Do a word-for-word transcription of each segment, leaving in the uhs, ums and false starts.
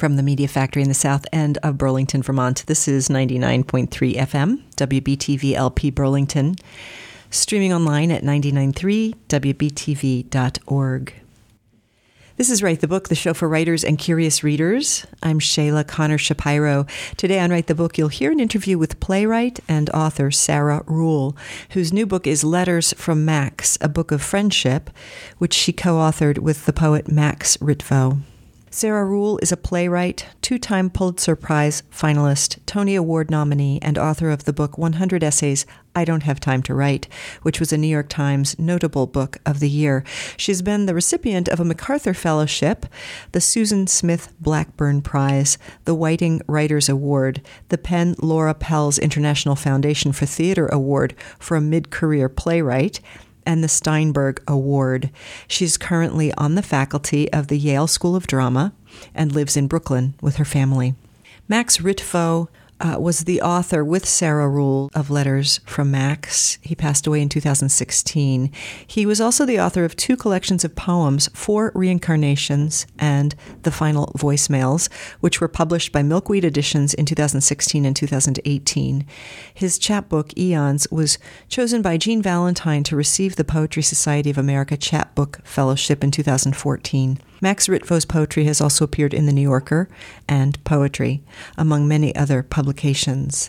from the Media Factory in the south end of Burlington, Vermont. This is ninety-nine point three F M, W B T V L P Burlington, streaming online at ninety-nine point three W B T V dot org. This is Write the Book, the show for writers and curious readers. I'm Shayla Connor Shapiro. Today on Write the Book, you'll hear an interview with playwright and author Sarah Ruhl, whose new book is Letters from Max, a book of friendship, which she co-authored with the poet Max Ritvo. Sarah Ruhl is a playwright, two-time Pulitzer Prize finalist, Tony Award nominee, and author of the book one hundred Essays I Don't Have Time to Write, which was a New York Times notable book of the year. She's been the recipient of a MacArthur Fellowship, the Susan Smith Blackburn Prize, the Whiting Writers Award, the Penn Laura Pels International Foundation for Theater Award for a mid-career playwright, and the Steinberg Award. She's currently on the faculty of the Yale School of Drama and lives in Brooklyn with her family. Max Ritvo uh, was the author with Sarah Ruhl of Letters from Max. He passed away in two thousand sixteen. He was also the author of two collections of poems, Four Reincarnations and The Final Voicemails, which were published by Milkweed Editions in two thousand sixteen and two thousand eighteen. His chapbook, Eons, was chosen by Jean Valentine to receive the Poetry Society of America Chapbook Fellowship in two thousand fourteen. Max Ritvo's poetry has also appeared in The New Yorker and Poetry, among many other publications.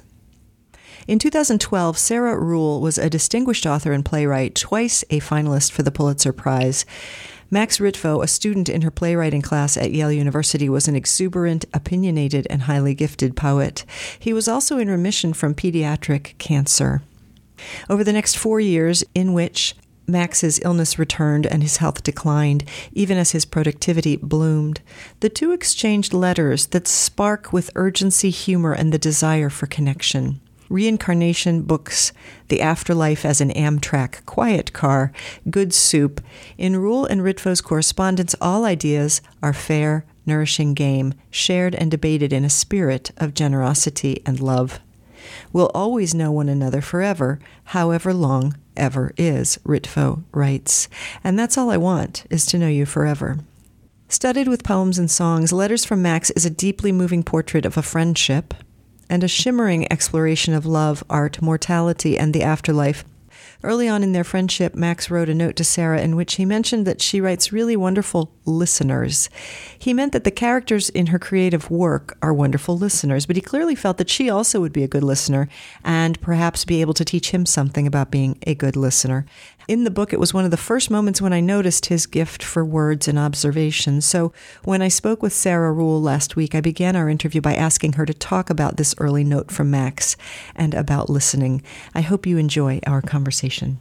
In two thousand twelve, Sarah Ruhl was a distinguished author and playwright, twice a finalist for the Pulitzer Prize. Max Ritvo, a student in her playwriting class at Yale University, was an exuberant, opinionated, and highly gifted poet. He was also in remission from pediatric cancer. Over the next four years, in which Max's illness returned and his health declined, even as his productivity bloomed, the two exchanged letters that spark with urgency, humor, and the desire for connection. Reincarnation books, The Afterlife as an Amtrak Quiet Car, Good Soup. In Ruhl and Ritvo's correspondence, all ideas are fair, nourishing game, shared and debated in a spirit of generosity and love. We'll always know one another forever, however long ever is, Ritvo writes. And that's all I want, is to know you forever. Studded with poems and songs, Letters from Max is a deeply moving portrait of a friendship and a shimmering exploration of love, art, mortality, and the afterlife. Early on in their friendship, Max wrote a note to Sarah in which he mentioned that she writes really wonderful listeners. He meant that the characters in her creative work are wonderful listeners, but he clearly felt that she also would be a good listener and perhaps be able to teach him something about being a good listener. In the book, it was one of the first moments when I noticed his gift for words and observation. So when I spoke with Sarah Ruhl last week, I began our interview by asking her to talk about this early note from Max and about listening. I hope you enjoy our conversation.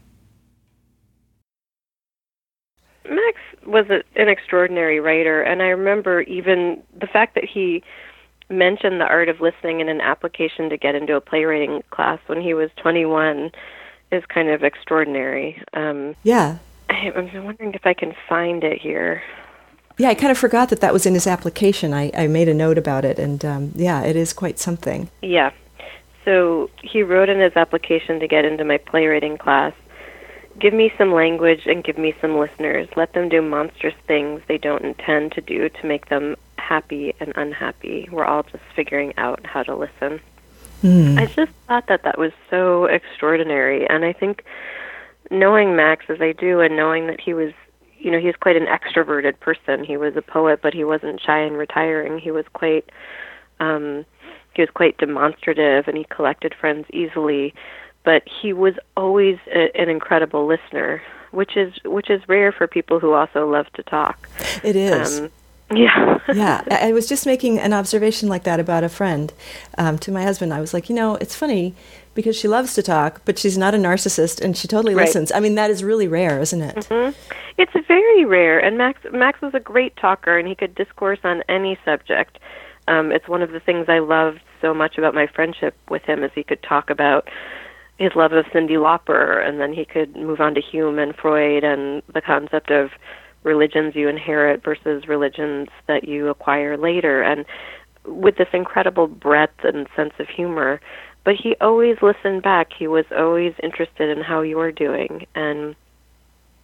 Max was a, an extraordinary writer, and I remember even the fact that he mentioned the art of listening in an application to get into a playwriting class when he was twenty-one is kind of extraordinary. Um, yeah. I, I'm wondering if I can find it here. Yeah, I kind of forgot that that was in his application. I, I made a note about it, and um, yeah, it is quite something. Yeah. So he wrote in his application to get into my playwriting class, "Give me some language and give me some listeners. Let them do monstrous things they don't intend to do to make them happy and unhappy. We're all just figuring out how to listen." Mm. I just thought that that was so extraordinary. And I think knowing Max as I do and knowing that he was, you know, he was quite an extroverted person. He was a poet, but he wasn't shy and retiring. He was quite, um, he was quite demonstrative, and he collected friends easily. But he was always a, an incredible listener, which is which is rare for people who also love to talk. It is. Um, yeah. yeah. I was just making an observation like that about a friend um, to my husband. I was like, you know, it's funny because she loves to talk, but she's not a narcissist, and she totally right. listens. I mean, that is really rare, isn't it? Mm-hmm. It's very rare. And Max Max was a great talker, and he could discourse on any subject. Um, it's one of the things I loved so much about my friendship with him is he could talk about his love of Cyndi Lauper, and then he could move on to Hume and Freud and the concept of religions you inherit versus religions that you acquire later, and with this incredible breadth and sense of humor. But he always listened back. He was always interested in how you were doing, and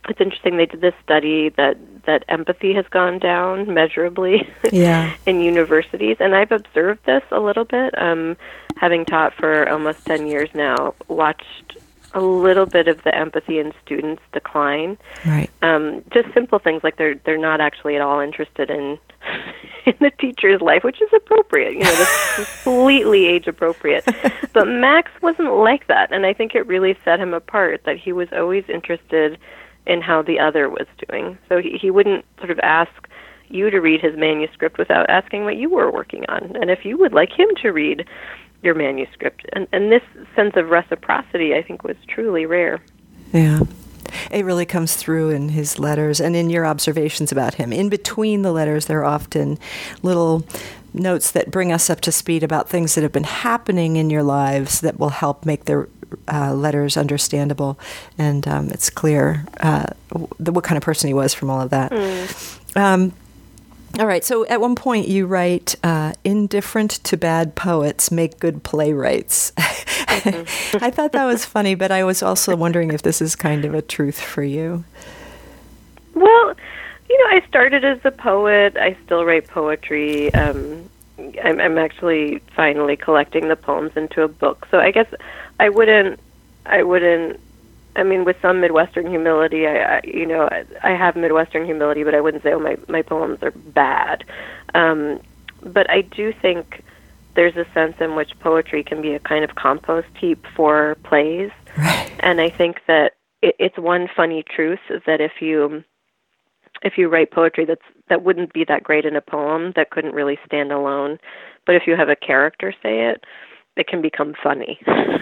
it's interesting. They did this study that that empathy has gone down measurably yeah. in universities, and I've observed this a little bit. Um, having taught for almost ten years now, watched a little bit of the empathy in students decline. Right. Um, just simple things like they're they're not actually at all interested in in the teacher's life, which is appropriate. You know, that's completely age appropriate. But Max wasn't like that, and I think it really set him apart that he was always interested in how the other was doing. So he, he wouldn't sort of ask you to read his manuscript without asking what you were working on, and if you would like him to read your manuscript. And, and this sense of reciprocity, I think, was truly rare. Yeah. It really comes through in his letters and in your observations about him. In between the letters, there are often little notes that bring us up to speed about things that have been happening in your lives that will help make their uh, letters understandable. And um, it's clear uh, the, what kind of person he was from all of that. Mm. Um, All right. So at one point you write, uh, indifferent to bad poets make good playwrights. Mm-hmm. I thought that was funny, but I was also wondering if this is kind of a truth for you. Well, you know, I started as a poet. I still write poetry. Um, I'm, I'm actually finally collecting the poems into a book. So I guess I wouldn't, I wouldn't, I mean, with some Midwestern humility, I, I you know, I, I have Midwestern humility, but I wouldn't say, oh, my, my poems are bad. Um, but I do think there's a sense in which poetry can be a kind of compost heap for plays. Right. And I think that it, it's one funny truth that if you if you write poetry that's that wouldn't be that great in a poem, that couldn't really stand alone, but if you have a character say it, it can become funny.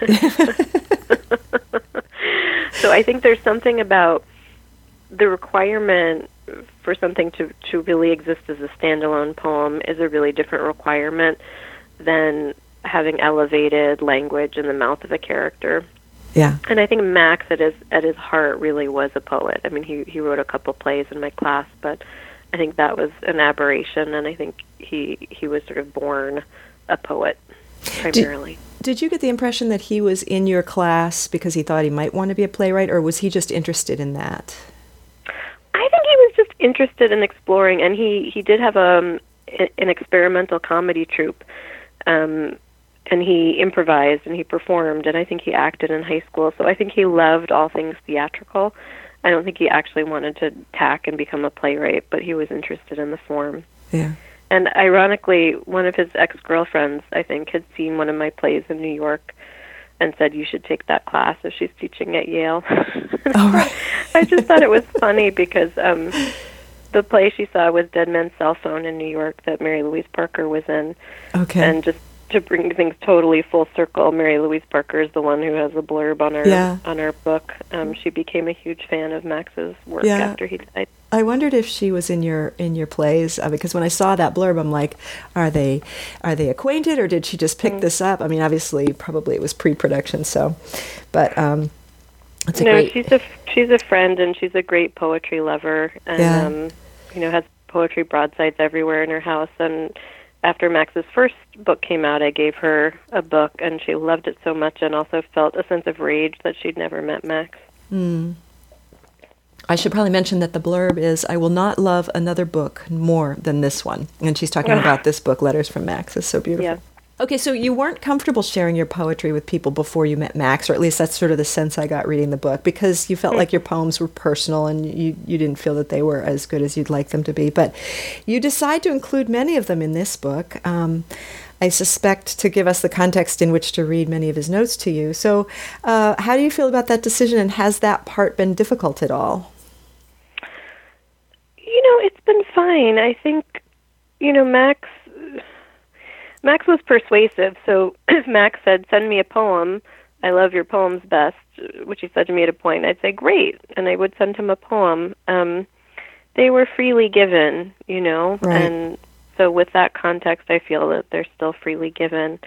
So I think there's something about the requirement for something to, to really exist as a standalone poem is a really different requirement than having elevated language in the mouth of a character. Yeah. And I think Max at his at his heart really was a poet. I mean, he, he wrote a couple plays in my class, but I think that was an aberration, and I think he he was sort of born a poet primarily. Did, did you get the impression that he was in your class because he thought he might want to be a playwright, or was he just interested in that? I think he was just interested in exploring, and he, he did have a, an experimental comedy troupe, um, and he improvised and he performed, and I think he acted in high school, so I think he loved all things theatrical. I don't think he actually wanted to tack and become a playwright, but he was interested in the form. Yeah. And ironically, one of his ex-girlfriends, I think, had seen one of my plays in New York and said, you should take that class if she's teaching at Yale. Oh, right. I just thought it was funny because um, the play she saw was Dead Man's Cell Phone in New York that Mary Louise Parker was in. Okay. And just to bring things totally full circle, Mary Louise Parker is the one who has a blurb on her yeah. on her book. Um, she became a huge fan of Max's work yeah. after he died. I wondered if she was in your in your plays uh, because when I saw that blurb, I'm like, are they are they acquainted, or did she just pick mm. this up? I mean, obviously, probably it was pre-production, so, but um, it's a no, great. she's a she's a friend, and she's a great poetry lover, and yeah. um, you know, has poetry broadsides everywhere in her house. And after Max's first book came out, I gave her a book, and she loved it so much, and also felt a sense of rage that she'd never met Max. Mm. I should probably mention that the blurb is, I will not love another book more than this one. And she's talking about this book, Letters from Max. It's so beautiful. Yeah. Okay, so you weren't comfortable sharing your poetry with people before you met Max, or at least that's sort of the sense I got reading the book, because you felt like your poems were personal and you, you didn't feel that they were as good as you'd like them to be. But you decide to include many of them in this book. Um, I suspect to give us the context in which to read many of his notes to you. So uh, how do you feel about that decision, and has that part been difficult at all? You know, it's been fine. I think, you know, Max Max was persuasive. So if Max said, send me a poem, I love your poems best, which he said to me at a point, I'd say, great, and I would send him a poem. Um, they were freely given, you know, right. And so with that context, I feel that they're still freely given.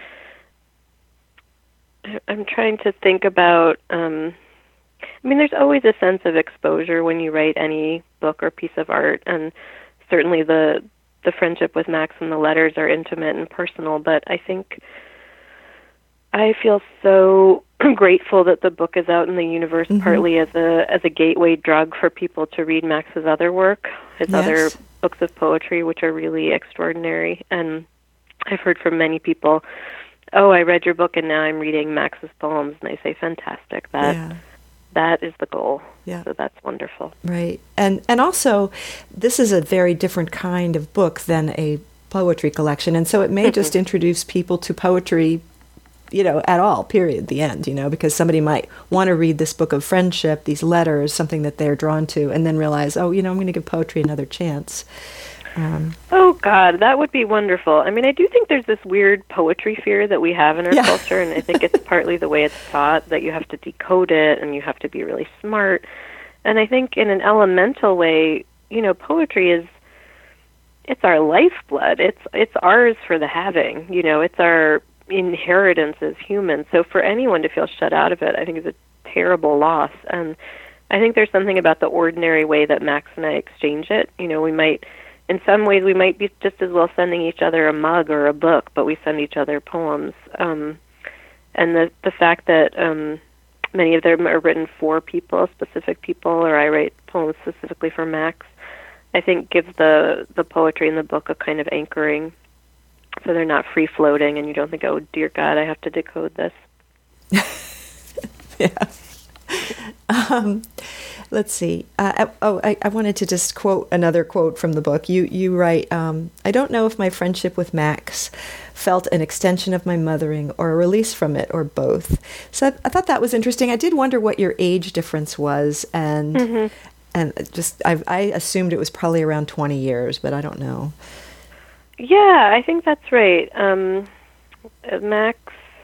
I'm trying to think about... Um, I mean, there's always a sense of exposure when you write any book or piece of art, and certainly the the friendship with Max and the letters are intimate and personal, but I think I feel so I'm grateful that the book is out in the universe, mm-hmm. partly as a as a gateway drug for people to read Max's other work, his yes. other books of poetry, which are really extraordinary. And I've heard from many people, oh, I read your book and now I'm reading Max's poems, and they say, fantastic. That yeah. that is the goal. Yeah. So that's wonderful. Right. And and also, this is a very different kind of book than a poetry collection, and so it may just introduce people to poetry, you know, at all, period, the end, you know, because somebody might want to read this book of friendship, these letters, something that they're drawn to, and then realize, oh, you know, I'm going to give poetry another chance. Um, oh, God, that would be wonderful. I mean, I do think there's this weird poetry fear that we have in our yeah. culture, and I think it's partly the way it's taught, that you have to decode it and you have to be really smart. And I think in an elemental way, you know, poetry is, it's our lifeblood. It's it's ours for the having. You know, it's our inheritance as humans. So for anyone to feel shut out of it, I think is a terrible loss. And I think there's something about the ordinary way that Max and I exchange it. You know, we might, in some ways, we might be just as well sending each other a mug or a book, but we send each other poems. Um, and the the fact that um, many of them are written for people, specific people, or I write poems specifically for Max, I think gives the, the poetry in the book a kind of anchoring, so they're not free-floating and you don't think, oh, dear God, I have to decode this. yeah. Um, let's see. Uh, oh, I, I wanted to just quote another quote from the book. You you write, um, I don't know if my friendship with Max felt an extension of my mothering or a release from it or both. So I, I thought that was interesting. I did wonder what your age difference was, and mm-hmm. and just I, I assumed it was probably around twenty years, but I don't know. Yeah, I think that's right. Um, Max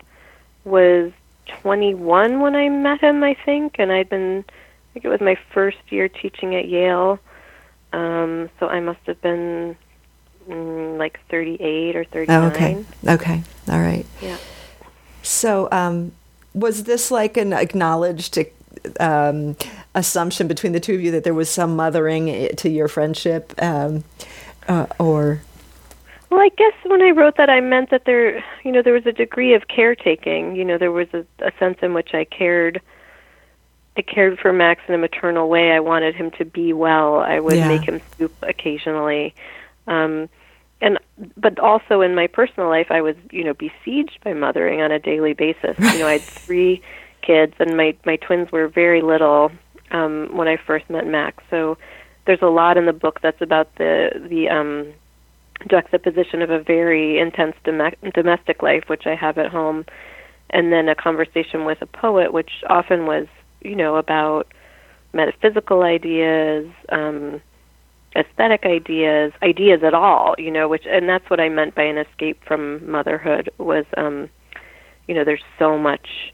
was twenty-one when I met him, I think, and I'd been, I think it was my first year teaching at Yale, um, so I must have been mm, like thirty-eight or thirty-nine. Oh, okay, okay, all right. Yeah. So um, was this like an acknowledged um, assumption between the two of you that there was some mothering to your friendship, um, uh, or... Well, I guess when I wrote that, I meant that there, you know, there was a degree of caretaking. You know, there was a, a sense in which I cared. I cared for Max in a maternal way. I wanted him to be well. I would yeah. make him soup occasionally, um, and but also in my personal life, I was, you know, besieged by mothering on a daily basis. You know, I had three kids, and my my twins were very little um, when I first met Max. So there's a lot in the book that's about the the um, juxtaposition of a very intense dom- domestic life, which I have at home, and then a conversation with a poet, which often was, you know, about metaphysical ideas, um, aesthetic ideas, ideas at all, you know, which, and that's what I meant by an escape from motherhood was, um, you know, there's so much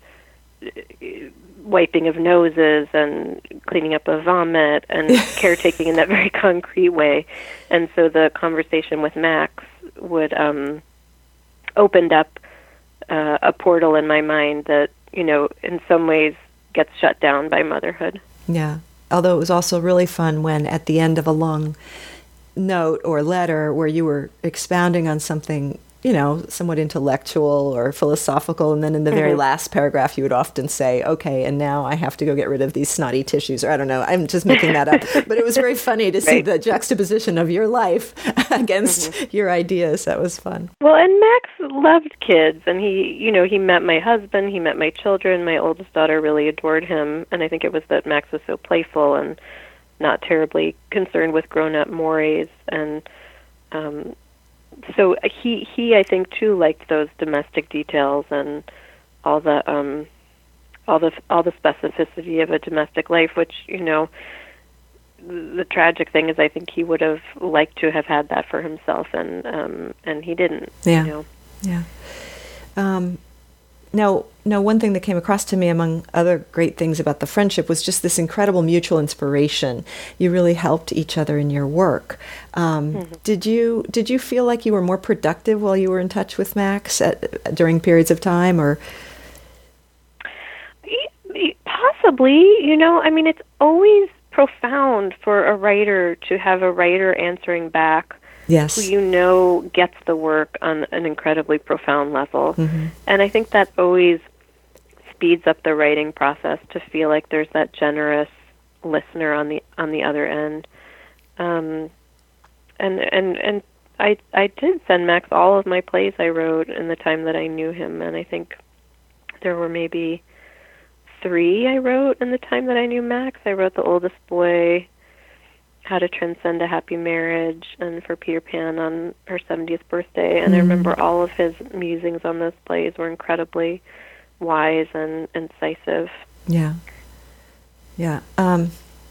wiping of noses and cleaning up of vomit and caretaking in that very concrete way. And so the conversation with Max would um, opened up uh, a portal in my mind that, you know, in some ways gets shut down by motherhood. Yeah. Although it was also really fun when at the end of a long note or letter where you were expounding on something, you know, somewhat intellectual or philosophical, and then in the very mm-hmm. last paragraph you would often say, okay, and now I have to go get rid of these snotty tissues, or I don't know, I'm just making that up. But it was very funny to see right. the juxtaposition of your life against mm-hmm. your ideas. That was fun. Well, and Max loved kids, and he, you know, he met my husband, he met my children, my oldest daughter really adored him, and I think it was that Max was so playful and not terribly concerned with grown-up mores, and um so he, he, I think, too, liked those domestic details and all the, um, all the, all the specificity of a domestic life. Which, you know, the tragic thing is, I think he would have liked to have had that for himself, and um, and he didn't. Yeah, you know? yeah. Um, now, now, one thing that came across to me among other great things about the friendship was just this incredible mutual inspiration. You really helped each other in your work. Um, mm-hmm. Did you did you feel like you were more productive while you were in touch with Max at, during periods of time, or? Possibly. You know, I mean, it's always profound for a writer to have a writer answering back. Yes. Who you know gets the work on an incredibly profound level. Mm-hmm. And I think that always speeds up the writing process to feel like there's that generous listener on the on the other end. Um, and and and I I did send Max all of my plays I wrote in the time that I knew him, and I think there were maybe three I wrote in the time that I knew Max. I wrote The Oldest Boy, How to Transcend a Happy Marriage, and for Peter Pan on her seventieth birthday. And mm. I remember all of his musings on those plays were incredibly wise and incisive. Yeah. Yeah. Um,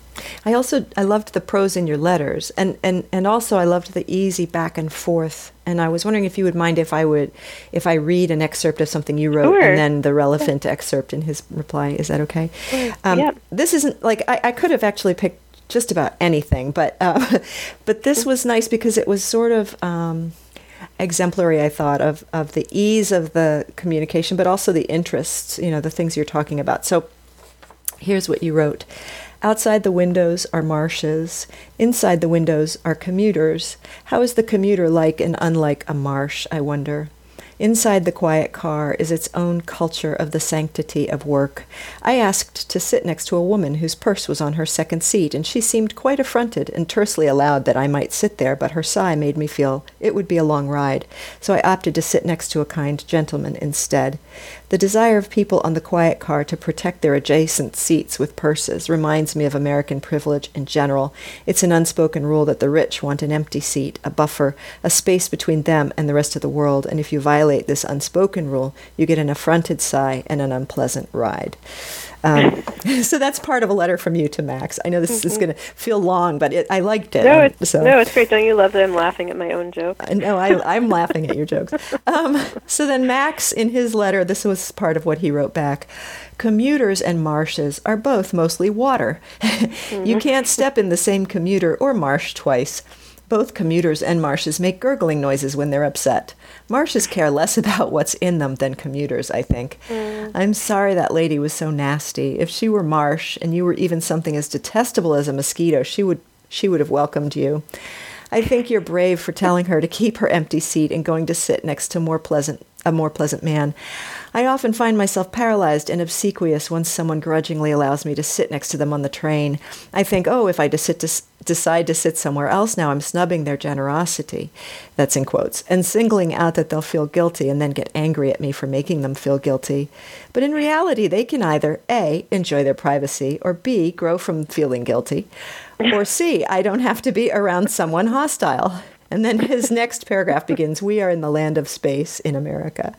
I also, I loved the prose in your letters, and, and, and also I loved the easy back and forth. And I was wondering if you would mind if I would, if I read an excerpt of something you wrote, sure. and then the relevant excerpt in his reply. Is that okay? Sure. Um, yeah. This isn't, like, I, I could have actually picked just about anything, but uh, but this was nice because it was sort of um, exemplary, I thought, of, of the ease of the communication, but also the interests, you know, the things you're talking about. So here's what you wrote. Outside the windows are marshes. Inside the windows are commuters. How is the commuter like and unlike a marsh, I wonder? Inside the quiet car is its own culture of the sanctity of work. I asked to sit next to a woman whose purse was on her second seat, and she seemed quite affronted and tersely allowed that I might sit there, but her sigh made me feel it would be a long ride, so I opted to sit next to a kind gentleman instead. The desire of people on the quiet car to protect their adjacent seats with purses reminds me of American privilege in general. It's an unspoken rule that the rich want an empty seat, a buffer, a space between them and the rest of the world, and if you violate this unspoken rule, you get an affronted sigh and an unpleasant ride. Um, so that's part of a letter from you to Max. I know this mm-hmm. is going to feel long, but it, I liked it. No, um, it's, so. no, it's great. Don't you love that I'm laughing at my own joke? No, I, I'm laughing at your jokes. Um, so then Max, in his letter, this was part of what he wrote back. Commuters and marshes are both mostly water. Mm-hmm. You can't step in the same commuter or marsh twice. Both commuters and marshes make gurgling noises when they're upset. Marshes care less about what's in them than commuters, I think. Mm. I'm sorry that lady was so nasty. If she were marsh, and you were even something as detestable as a mosquito, she would she would have welcomed you. I think you're brave for telling her to keep her empty seat and going to sit next to more pleasant a more pleasant man. I often find myself paralyzed and obsequious once someone grudgingly allows me to sit next to them on the train. I think, oh, if I decide to, decide to sit somewhere else now, I'm snubbing their generosity. That's in quotes. And singling out that they'll feel guilty and then get angry at me for making them feel guilty. But in reality, they can either A, enjoy their privacy, or B, grow from feeling guilty, or C, I don't have to be around someone hostile. And then his next paragraph begins, we are in the land of space in America.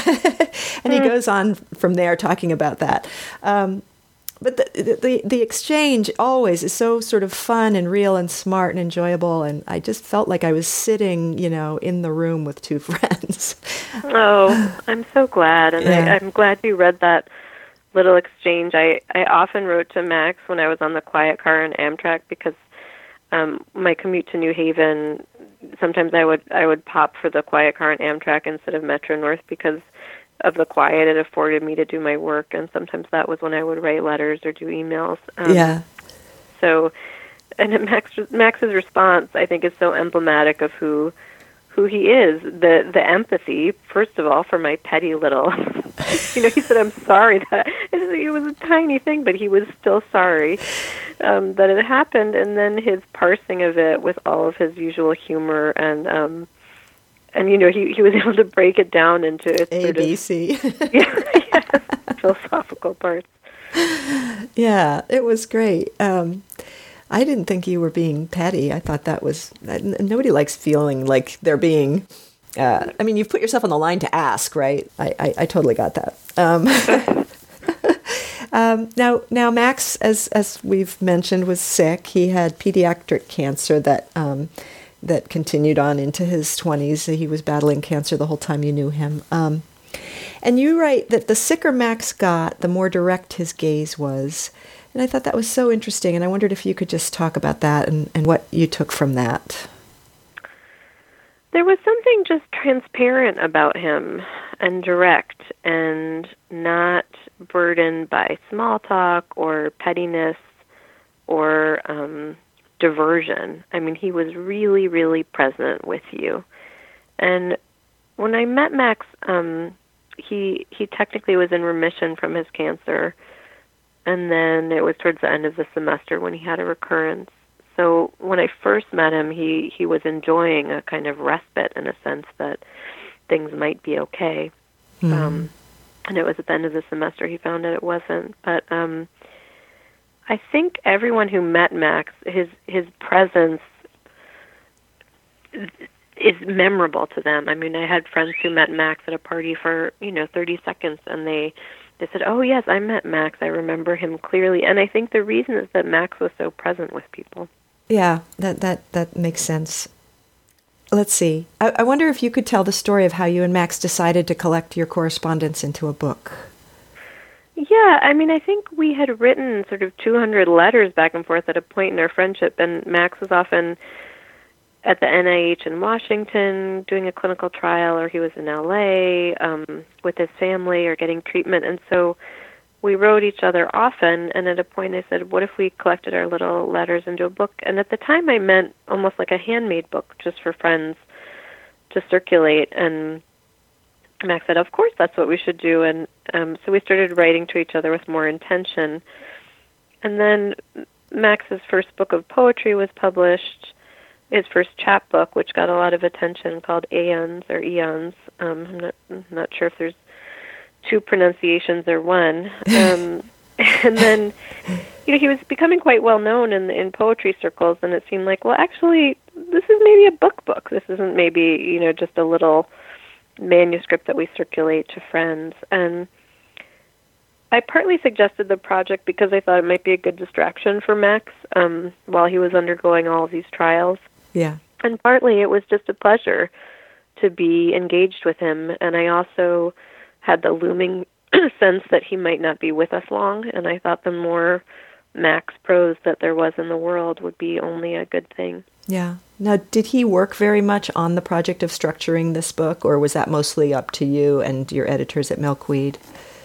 And he goes on from there talking about that. Um, but the, the the exchange always is so sort of fun and real and smart and enjoyable. And I just felt like I was sitting, you know, in the room with two friends. Oh, I'm so glad. And yeah. I, I'm glad you read that little exchange. I, I often wrote to Max when I was on the quiet car in Amtrak because um, my commute to New Haven, sometimes I would I would pop for the quiet car in Amtrak instead of Metro North because of the quiet it afforded me to do my work, and sometimes that was when I would write letters or do emails. Um, yeah. So, and Max, Max's response, I think, is so emblematic of who who he is. The the empathy, first of all, for my petty little, you know, he said, "I'm sorry that it was a tiny thing," but he was still sorry um, that it happened. And then his parsing of it with all of his usual humor and. Um, And, you know, he, he was able to break it down into its A, sort of, B, C. yeah, yeah, philosophical parts. Yeah, it was great. Um, I didn't think you were being petty. I thought that was, nobody likes feeling like they're being, uh, I mean, you've put yourself on the line to ask, right? I, I, I totally got that. Um, um, now, now Max, as as we've mentioned, was sick. He had pediatric cancer that... Um, that continued on into his twenties. He was battling cancer the whole time you knew him. Um, and you write that the sicker Max got, the more direct his gaze was. And I thought that was so interesting, and I wondered if you could just talk about that and, and what you took from that. There was something just transparent about him and direct and not burdened by small talk or pettiness or... Um, diversion. I mean, he was really, really present with you. And when I met Max, um, he he technically was in remission from his cancer, and then it was towards the end of the semester when he had a recurrence. So when I first met him, he, he was enjoying a kind of respite in a sense that things might be okay. Mm. Um, and it was at the end of the semester he found out it wasn't. But um, I think everyone who met Max, his his presence is memorable to them. I mean, I had friends who met Max at a party for, you know, thirty seconds, and they, they said, oh, yes, I met Max. I remember him clearly. And I think the reason is that Max was so present with people. Yeah, that, that, that makes sense. Let's see. I, I wonder if you could tell the story of how you and Max decided to collect your correspondence into a book. Yeah, I mean, I think we had written sort of two hundred letters back and forth at a point in our friendship, and Max was often at the N I H in Washington doing a clinical trial, or he was in L A um, with his family or getting treatment. And so we wrote each other often, and at a point I said, what if we collected our little letters into a book? And at the time I meant almost like a handmade book just for friends to circulate. And Max said, of course, that's what we should do. And um, so we started writing to each other with more intention. And then Max's first book of poetry was published, his first chapbook, which got a lot of attention, called Aeons or Eons. Um, I'm not, I'm not sure if there's two pronunciations or one. Um, and then, you know, he was becoming quite well known in in poetry circles, and it seemed like, well, actually, this is maybe a book book. This isn't maybe, you know, just a little manuscript that we circulate to friends. And I partly suggested the project because I thought it might be a good distraction for Max um, while he was undergoing all of these trials. Yeah. And partly it was just a pleasure to be engaged with him. And I also had the looming sense that he might not be with us long. And I thought the more Max prose that there was in the world would be only a good thing. Yeah. Now, did he work very much on the project of structuring this book, or was that mostly up to you and your editors at Milkweed?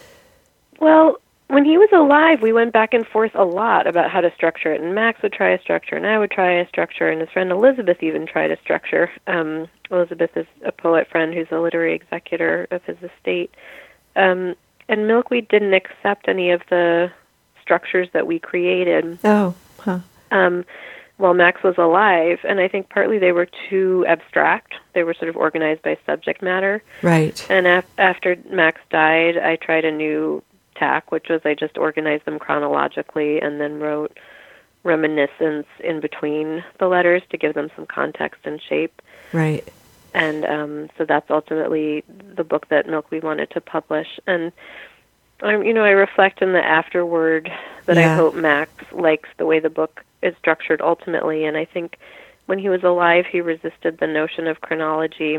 Well, when he was alive, we went back and forth a lot about how to structure it, and Max would try a structure, and I would try a structure, and his friend Elizabeth even tried a structure. Um, Elizabeth is a poet friend who's a literary executor of his estate. Um, and Milkweed didn't accept any of the structures that we created. Oh, huh. Um, while Max was alive, and I think partly they were too abstract. They were sort of organized by subject matter. Right. And af- after Max died, I tried a new tack, which was I just organized them chronologically and then wrote reminiscence in between the letters to give them some context and shape. Right. And um, so that's ultimately the book that Milkweed wanted to publish. And, um, you know, I reflect in the afterword that yeah. I hope Max likes the way the book is structured ultimately. And I think when he was alive, he resisted the notion of chronology.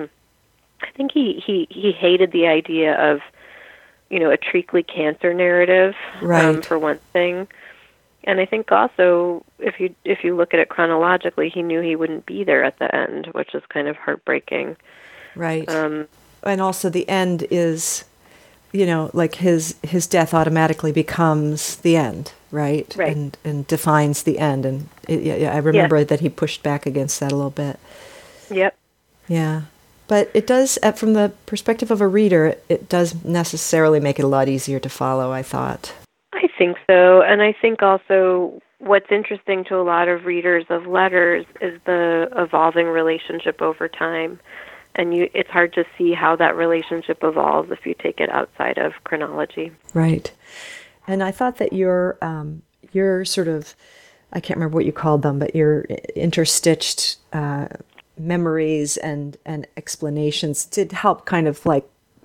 I think he, he, he hated the idea of, you know, a treacly cancer narrative, right. um, for one thing. And I think also, if you if you look at it chronologically, he knew he wouldn't be there at the end, which is kind of heartbreaking. Right. Um, and also the end is, you know, like his his death automatically becomes the end, right? Right. And and defines the end. And it, yeah, I remember yes. that he pushed back against that a little bit. Yep. Yeah. But it does, from the perspective of a reader, it does necessarily make it a lot easier to follow, I thought. I think so. And I think also what's interesting to a lot of readers of letters is the evolving relationship over time. And you, it's hard to see how that relationship evolves if you take it outside of chronology. Right. And I thought that your, um, your sort of, I can't remember what you called them, but your interstitched uh, memories and, and explanations did help kind of like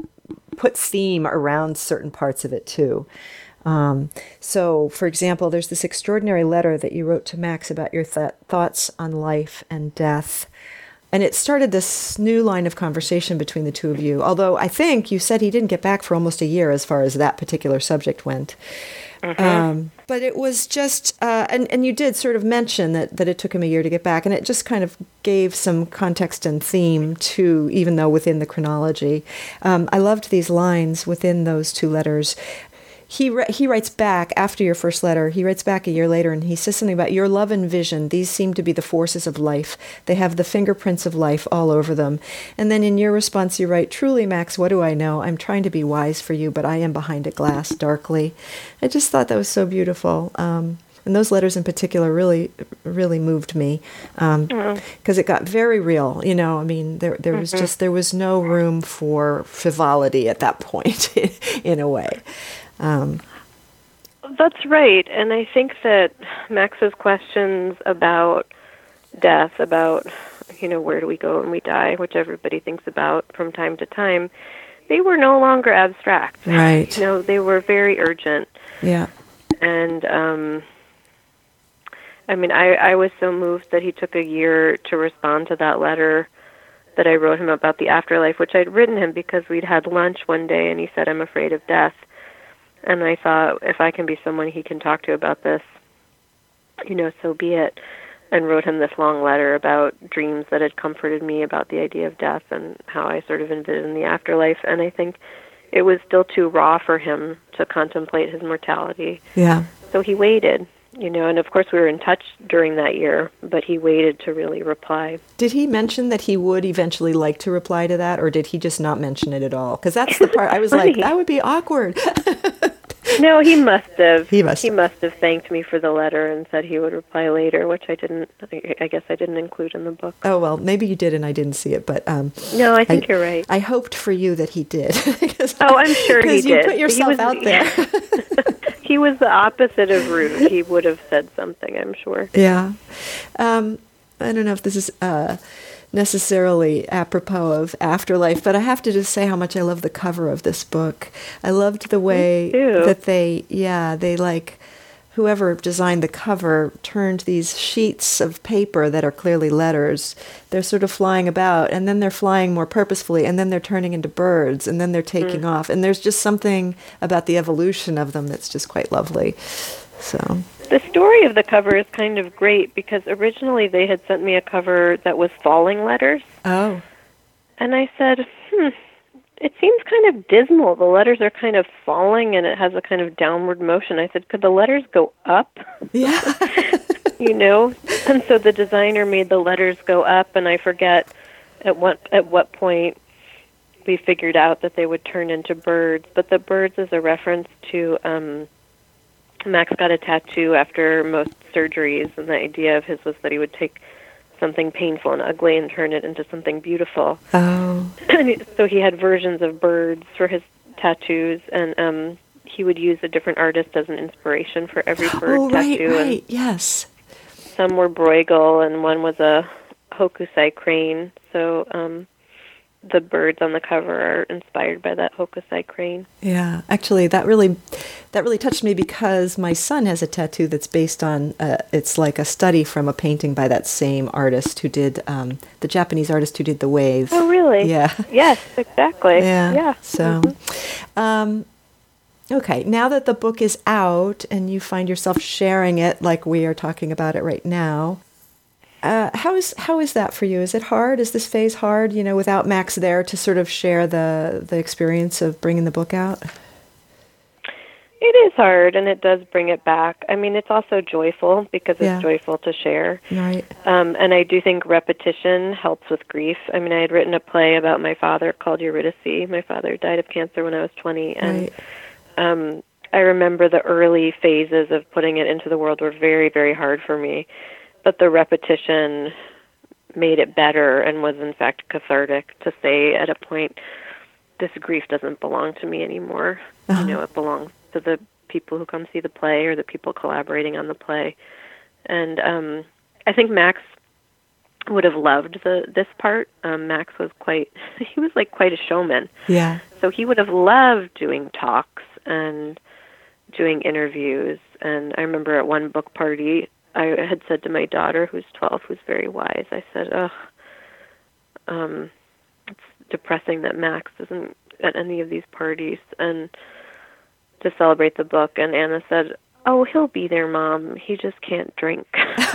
put theme around certain parts of it too. Um, so, for example, there's this extraordinary letter that you wrote to Max about your th- thoughts on life and death. And it started this new line of conversation between the two of you, although I think you said he didn't get back for almost a year as far as that particular subject went. Mm-hmm. Um, but it was just, uh, and, and you did sort of mention that, that it took him a year to get back, and it just kind of gave some context and theme to, even though within the chronology. Um, I loved these lines within those two letters. he he writes back after your first letter. He writes back a year later, and he says something about your love and vision. These seem to be the forces of life. They have the fingerprints of life all over them. And then in your response, you write, "Truly, Max, what do I know? I'm trying to be wise for you, but I am behind a glass darkly." I just thought that was so beautiful. Um, and those letters in particular really, really moved me because um, oh. it got very real. You know, I mean, there there was mm-hmm. just there was no room for frivolity at that point, in a way. Um, That's right, and I think that Max's questions about death, about, you know, where do we go when we die, which everybody thinks about from time to time, they were no longer abstract. Right. You know, they were very urgent. Yeah. And, um, I mean, I, I was so moved that he took a year to respond to that letter that I wrote him about the afterlife, which I'd written him because we'd had lunch one day, and he said, "I'm afraid of death." And I thought, if I can be someone he can talk to about this, you know, so be it. And wrote him this long letter about dreams that had comforted me about the idea of death and how I sort of envisioned the afterlife. And I think it was still too raw for him to contemplate his mortality. Yeah. So he waited, you know, and of course we were in touch during that year, but he waited to really reply. Did he mention that he would eventually like to reply to that, or did he just not mention it at all? Because that's the part I was like, that would be awkward. No, he must have. He must. He must have thanked me for the letter and said he would reply later, which I didn't. I guess I didn't include in the book. Oh well, maybe you did, and I didn't see it. But um, no, I think I, you're right. I hoped for you that he did. Oh, I'm sure he did. Because you put yourself was, out there. He was the opposite of rude. He would have said something, I'm sure. Yeah. Um, I don't know if this is uh, necessarily apropos of afterlife, but I have to just say how much I love the cover of this book. I loved the way that they, yeah, they like, whoever designed the cover turned these sheets of paper that are clearly letters. They're sort of flying about, and then they're flying more purposefully, and then they're turning into birds, and then they're taking mm. off. And there's just something about the evolution of them that's just quite lovely. So the story of the cover is kind of great because originally they had sent me a cover that was falling letters. Oh. And I said, hmm, it seems kind of dismal. The letters are kind of falling and it has a kind of downward motion. I said, could the letters go up? Yeah. You know? And so the designer made the letters go up, and I forget at what at what point we figured out that they would turn into birds. But the birds is a reference to um Max got a tattoo after most surgeries, and the idea of his was that he would take something painful and ugly and turn it into something beautiful. Oh. And so he had versions of birds for his tattoos, and um, he would use a different artist as an inspiration for every bird oh, right, tattoo. Right, and yes. some were Bruegel, and one was a Hokusai crane. So um, the birds on the cover are inspired by that Hokusai crane. Yeah, actually, that really, that really touched me because my son has a tattoo that's based on. Uh, it's like a study from a painting by that same artist who did um, the Japanese artist who did the wave. Oh, really? Yeah. Yes, exactly. Yeah. Yeah. So, mm-hmm. um, okay. Now that the book is out and you find yourself sharing it, like we are talking about it right now. Uh, how is how is that for you? Is it hard? Is this phase hard? You know, without Max there to sort of share the the experience of bringing the book out. It is hard, and it does bring it back. I mean, it's also joyful because it's yeah. joyful to share. Right. Um, and I do think repetition helps with grief. I mean, I had written a play about my father called Eurydice. My father died of cancer when I was twenty, and right. um, I remember the early phases of putting it into the world were very, very hard for me. But the repetition made it better and was, in fact, cathartic to say at a point, this grief doesn't belong to me anymore. Uh-huh. You know, it belongs to the people who come see the play or the people collaborating on the play. And um, I think Max would have loved the this part. Um, Max was quite, he was like quite a showman. Yeah. So he would have loved doing talks and doing interviews. And I remember at one book party, I had said to my daughter, who's twelve, who's very wise, I said, ugh, um, it's depressing that Max isn't at any of these parties and to celebrate the book. And Anna said, oh, he'll be there, Mom. He just can't drink.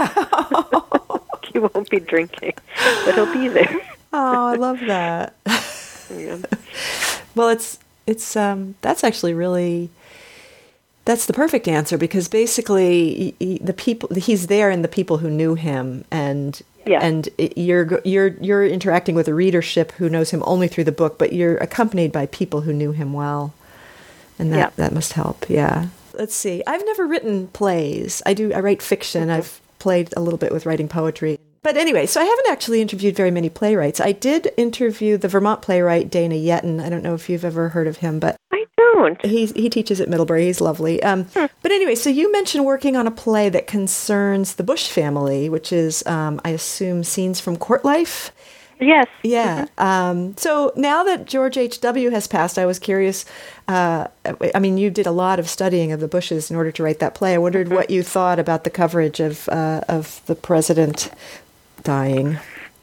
He won't be drinking, but he'll be there. Oh, I love that. Yeah. Well, it's, it's, um, that's actually really... That's the perfect answer, because basically he, he, the people he's there and the people who knew him, and Yeah. and it, you're you're you're interacting with a readership who knows him only through the book, but you're accompanied by people who knew him well, and that Yeah. that must help. Yeah. Let's see. I've never written plays. I do. I write fiction. Mm-hmm. I've played a little bit with writing poetry. But anyway, so I haven't actually interviewed very many playwrights. I did interview the Vermont playwright Dana Yetton. I don't know if you've ever heard of him, but I don't. He he teaches at Middlebury. He's lovely. Um, hmm. But anyway, so you mentioned working on a play that concerns the Bush family, which is, um, I assume, scenes from court life. Yes. Yeah. Mm-hmm. Um, so now that George H W has passed, I was curious. Uh, I mean, you did a lot of studying of the Bushes in order to write that play. I wondered mm-hmm. what you thought about the coverage of uh, of the president dying.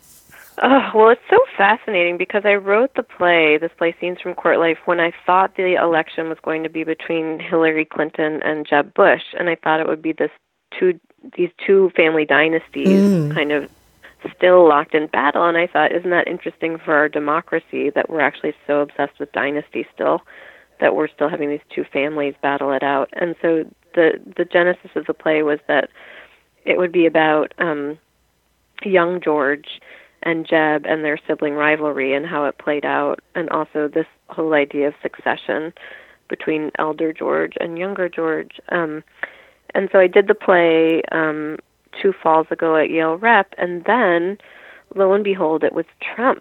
Oh, well, it's so fascinating because I wrote the play, this play, Scenes from Court Life, when I thought the election was going to be between Hillary Clinton and Jeb Bush, and I thought it would be this two these two family dynasties mm. kind of still locked in battle, and I thought, isn't that interesting for our democracy that we're actually so obsessed with dynasty still, that we're still having these two families battle it out. And so the the genesis of the play was that it would be about um, young George and Jeb and their sibling rivalry and how it played out, and also this whole idea of succession between elder George and younger George. Um, and so I did the play um, two falls ago at Yale Rep, and then, lo and behold, it was Trump.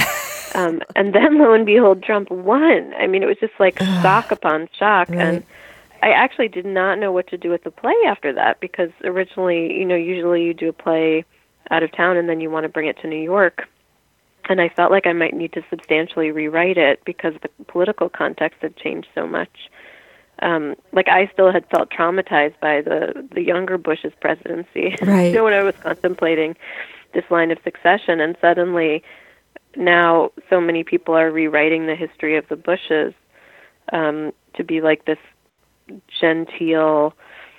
um, and then, lo and behold, Trump won. I mean, it was just like shock upon shock. Right. And I actually did not know what to do with the play after that, because originally, you know, usually you do a play out of town and then you want to bring it to New York. And I felt like I might need to substantially rewrite it because the political context had changed so much. Um, like I still had felt traumatized by the, the younger Bush's presidency. Right. You know, when I was contemplating this line of succession, and suddenly now so many people are rewriting the history of the Bushes um, to be like this genteel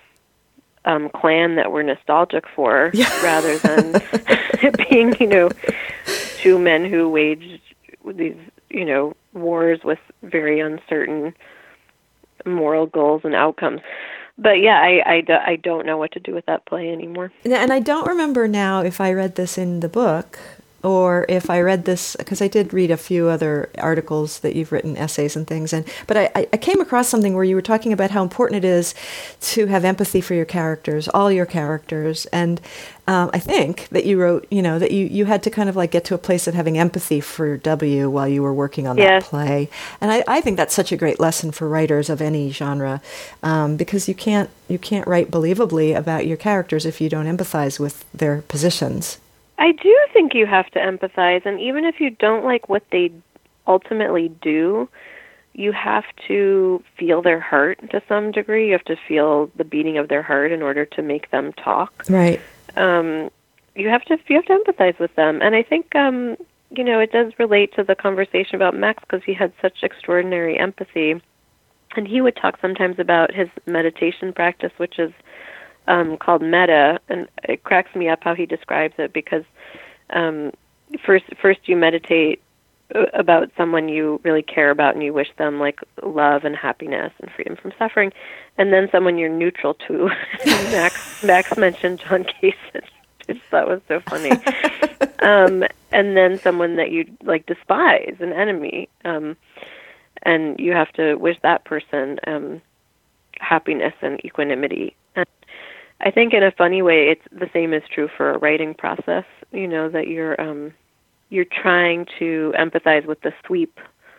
Um, clan that we're nostalgic for, yeah. rather than being, you know, two men who waged these, you know, wars with very uncertain moral goals and outcomes. But yeah, I, I, I don't know what to do with that play anymore. And I don't remember now if I read this in the book or if I read this, because I did read a few other articles that you've written, essays and things, and but I, I came across something where you were talking about how important it is to have empathy for your characters, all your characters, and um, I think that you wrote, you know, that you, you had to kind of like get to a place of having empathy for W while you were working on yes. that play, and I, I think that's such a great lesson for writers of any genre, um, because you can't you can't write believably about your characters if you don't empathize with their positions. I do think you have to empathize, and even if you don't like what they ultimately do, you have to feel their heart to some degree. You have to feel the beating of their heart in order to make them talk. Right. Um, you have to you have to empathize with them, and I think um, you know, it does relate to the conversation about Max because he had such extraordinary empathy, and he would talk sometimes about his meditation practice, which is Um, called metta, and it cracks me up how he describes it, because um, first first you meditate about someone you really care about and you wish them like love and happiness and freedom from suffering, and then someone you're neutral to. Max Max mentioned John Kasich, which I thought was so funny. um, and then someone that you like despise, an enemy, um, and you have to wish that person um, happiness and equanimity. And I think in a funny way, it's the same is true for a writing process. You know, that you're um, you're trying to empathize with the sweep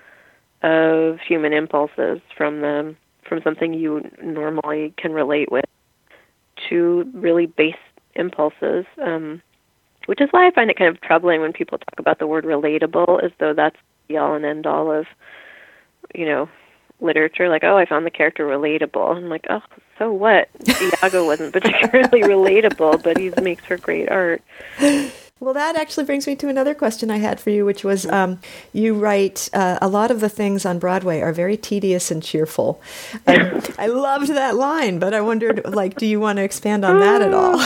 of human impulses from the from something you normally can relate with to really base impulses. Um, which is why I find it kind of troubling when people talk about the word relatable as though that's the all and end all of, you know, literature. Like, oh, I found the character relatable. I'm like, oh, so what? Iago wasn't particularly relatable, but he makes for great art. Well, that actually brings me to another question I had for you, which was, um, you write, uh, a lot of the things on Broadway are very tedious and cheerful. And I loved that line, but I wondered, like, do you want to expand on that at all?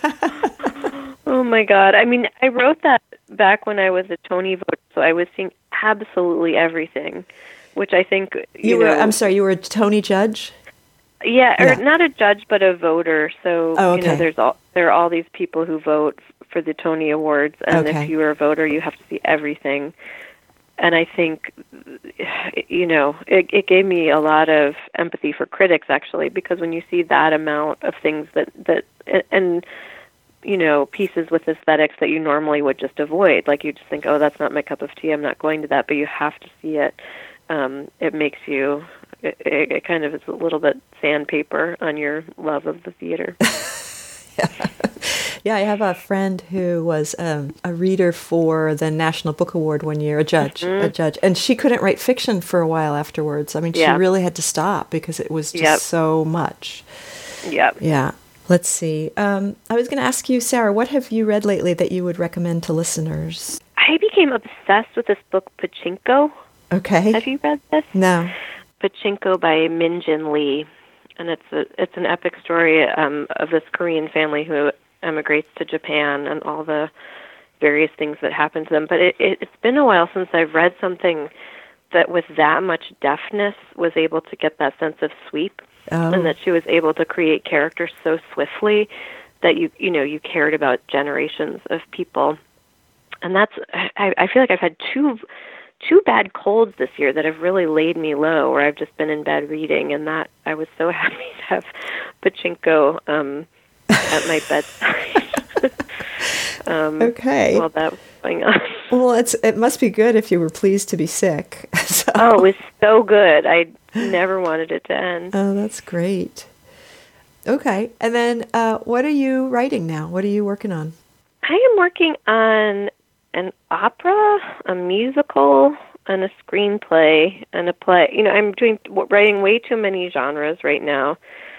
Oh, my God. I mean, I wrote that back when I was a Tony voter, so I was seeing absolutely everything, which I think, you, you were, know... I'm sorry, you were a Tony judge? Yeah, or Yeah. not a judge, but a voter. So Oh, you know, okay. there's all there are all these people who vote for the Tony Awards, and Okay. if you are a voter, you have to see everything. And I think, you know, it, it gave me a lot of empathy for critics, actually, because when you see that amount of things that, that and, you know, pieces with aesthetics that you normally would just avoid, like you just think, oh, that's not my cup of tea, I'm not going to that, but you have to see it. Um, it makes you, it, it kind of is a little bit sandpaper on your love of the theater. Yeah. Yeah, I have a friend who was um, a reader for the National Book Award one year, a judge, Mm-hmm. a judge, and she couldn't write fiction for a while afterwards. I mean, Yeah. she really had to stop because it was just Yep. so much. Yep. Yeah. Let's see. Um, I was going to ask you, Sarah, what have you read lately that you would recommend to listeners? I became obsessed with this book, Pachinko. Okay. Have you read this? No. Pachinko by Min Jin Lee, and it's a it's an epic story um, of this Korean family who emigrates to Japan and all the various things that happen to them. But it, it, it's been a while since I've read something that with that much deftness was able to get that sense of sweep, Oh. and that she was able to create characters so swiftly that you you know you cared about generations of people. And that's I, I feel like I've had two two bad colds this year that have really laid me low, where I've just been in bed reading, and that I was so happy to have Pachinko um, at my bedside. um, Okay. While that was going on. Well, it's it must be good if you were pleased to be sick. So. Oh, it was so good. I never wanted it to end. Oh, that's great. Okay. And then uh, what are you writing now? What are you working on? I am working on an opera, a musical, and a screenplay, and a play. You know, I'm doing writing way too many genres right now.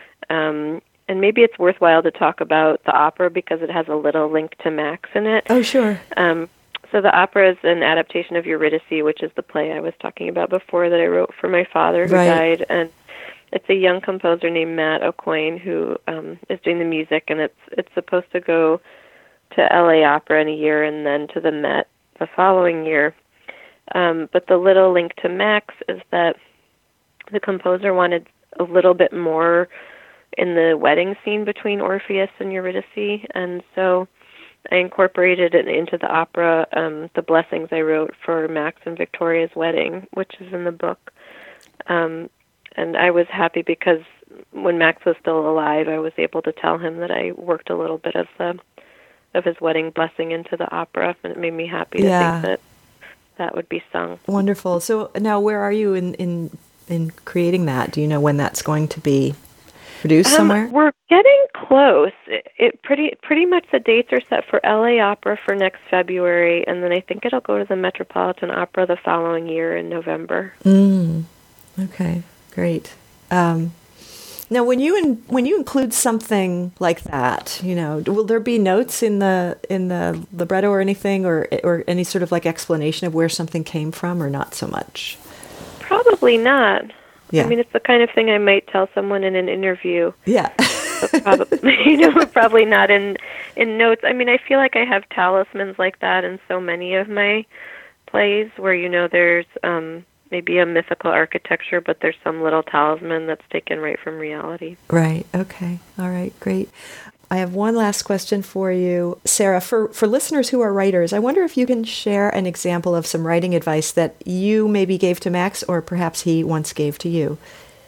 Um, and maybe it's worthwhile to talk about the opera because it has a little link to Max in it. Oh, sure. Um, so the opera is an adaptation of Eurydice, which is the play I was talking about before that I wrote for my father who Right. died. And it's a young composer named Matt O'Coin who um, is doing the music, and it's it's supposed to go to L A Opera in a year and then to the Met the following year. Um, but the little link to Max is that the composer wanted a little bit more in the wedding scene between Orpheus and Eurydice, and so I incorporated it into the opera, um, the blessings I wrote for Max and Victoria's wedding, which is in the book. Um, and I was happy because when Max was still alive, I was able to tell him that I worked a little bit of the of his wedding blessing into the opera, and it made me happy to Yeah. think that that would be sung. Wonderful. So now where are you in, in, in creating that? Do you know when that's going to be produced Um, somewhere? we're getting close. It, it pretty pretty much the dates are set for L A Opera for next February, and then I think it'll go to the Metropolitan Opera the following year in November. Mm. Okay, great. Um, now, when you in, when you include something like that, you know, will there be notes in the in the libretto or anything, or or any sort of like explanation of where something came from, or not so much? Probably not. Yeah. I mean, it's the kind of thing I might tell someone in an interview. Yeah. But probably, you know, probably not in in notes. I mean, I feel like I have talismans like that in so many of my plays, where you know there's um, maybe a mythical architecture, but there's some little talisman that's taken right from reality. Right. Okay. All right. Great. I have one last question for you, Sarah. For for listeners who are writers, I wonder if you can share an example of some writing advice that you maybe gave to Max, or perhaps he once gave to you.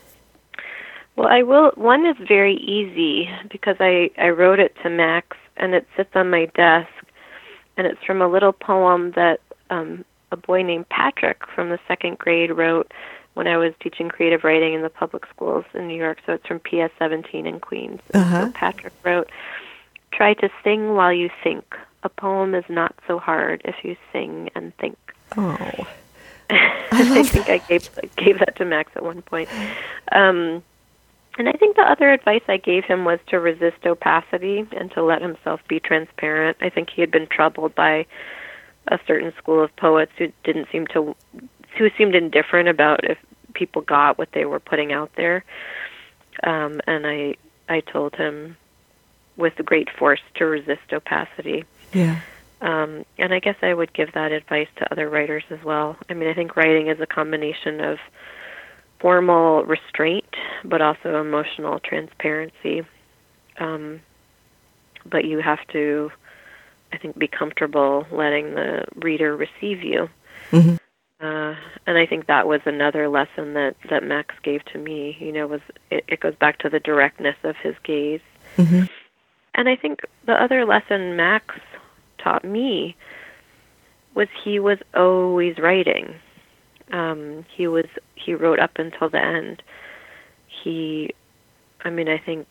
Well, I will. One is very easy because I, I wrote it to Max, and it sits on my desk, and it's from a little poem that um, a boy named Patrick from the second grade wrote when I was teaching creative writing in the public schools in New York. So it's from P S seventeen in Queens. Uh-huh. So Patrick wrote, "Try to sing while you think. A poem is not so hard if you sing and think." Oh, I, I think I gave gave that to Max at one point. Um, and I think the other advice I gave him was to resist opacity and to let himself be transparent. I think he had been troubled by a certain school of poets who didn't seem to, who seemed indifferent about if people got what they were putting out there. Um, and I, I told him with great force to resist opacity. yeah. Um, and I guess I would give that advice to other writers as well. I mean, I think writing is a combination of formal restraint but also emotional transparency. Um, but you have to, I think, be comfortable letting the reader receive you. Mm-hmm. Uh, and I think that was another lesson that, that Max gave to me, you know, was it, it goes back to the directness of his gaze. Mm-hmm. And I think the other lesson Max taught me was he was always writing. Um, he was, he wrote up until the end. He, I mean, I think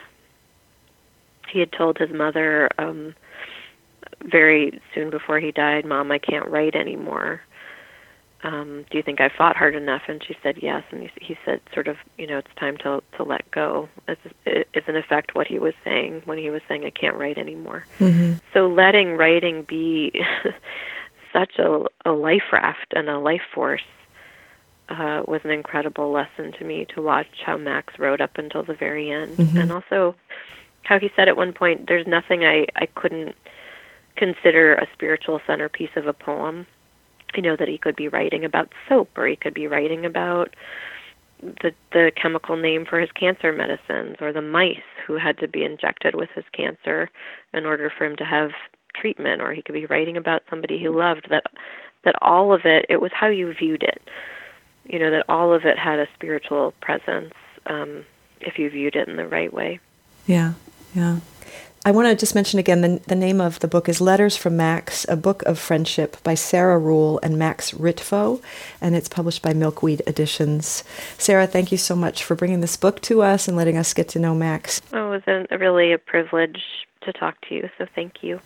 he had told his mother um, very soon before he died, "Mom, I can't write anymore. Um, do you think I fought hard enough?" And she said yes. And he, he said sort of, you know, it's time to to let go. It's, it's in effect what he was saying when he was saying, "I can't write anymore." Mm-hmm. So letting writing be such a, a life raft and a life force uh, was an incredible lesson to me, to watch how Max wrote up until the very end. Mm-hmm. And also how he said at one point, there's nothing I, I couldn't consider a spiritual centerpiece of a poem. You know, that he could be writing about soap, or he could be writing about the the chemical name for his cancer medicines, or the mice who had to be injected with his cancer in order for him to have treatment, or he could be writing about somebody he loved. That that all of it, it was how you viewed it. You know, that all of it had a spiritual presence um, if you viewed it in the right way. Yeah, yeah. I want to just mention again, the, the name of the book is Letters from Max, A Book of Friendship by Sarah Ruhl and Max Ritvo, and it's published by Milkweed Editions. Sarah, thank you so much for bringing this book to us and letting us get to know Max. Oh, it was a, really a privilege to talk to you, so thank you.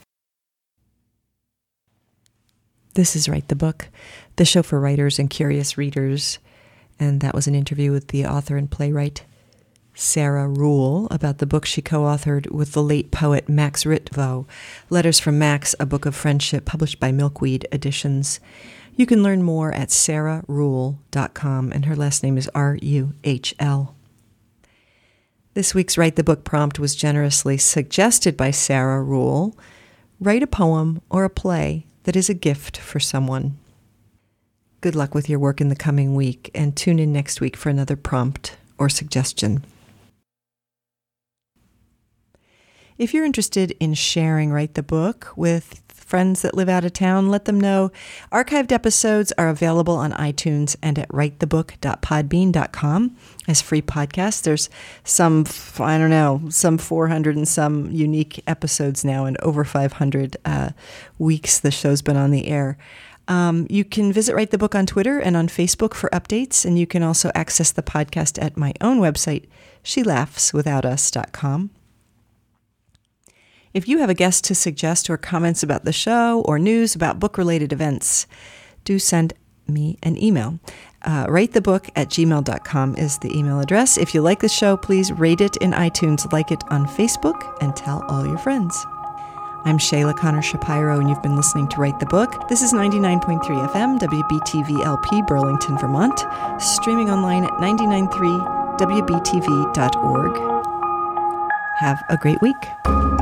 This is Write the Book, the show for writers and curious readers, and that was an interview with the author and playwright Sarah Ruhl about the book she co-authored with the late poet Max Ritvo, Letters from Max, A Book of Friendship, published by Milkweed Editions. You can learn more at sarah ruhl dot com, and her last name is R U H L. This week's Write the Book prompt was generously suggested by Sarah Ruhl. Write a poem or a play that is a gift for someone. Good luck with your work in the coming week, and tune in next week for another prompt or suggestion. If you're interested in sharing Write the Book with friends that live out of town, let them know. Archived episodes are available on iTunes and at write the book dot podbean dot com as free podcasts. There's some, I don't know, some four hundred and some unique episodes now, and over five hundred uh, weeks the show's been on the air. Um, you can visit Write the Book on Twitter and on Facebook for updates, and you can also access the podcast at my own website, she laughs without us dot com. If you have a guest to suggest or comments about the show or news about book-related events, do send me an email. Uh, write the book at gmail dot com is the email address. If you like the show, please rate it in iTunes, like it on Facebook, and tell all your friends. I'm Shayla Connor Shapiro, and you've been listening to Write the Book. This is ninety-nine point three F M, W B T V L P, Burlington, Vermont, streaming online at ninety-nine point three W B T V dot org. Have a great week.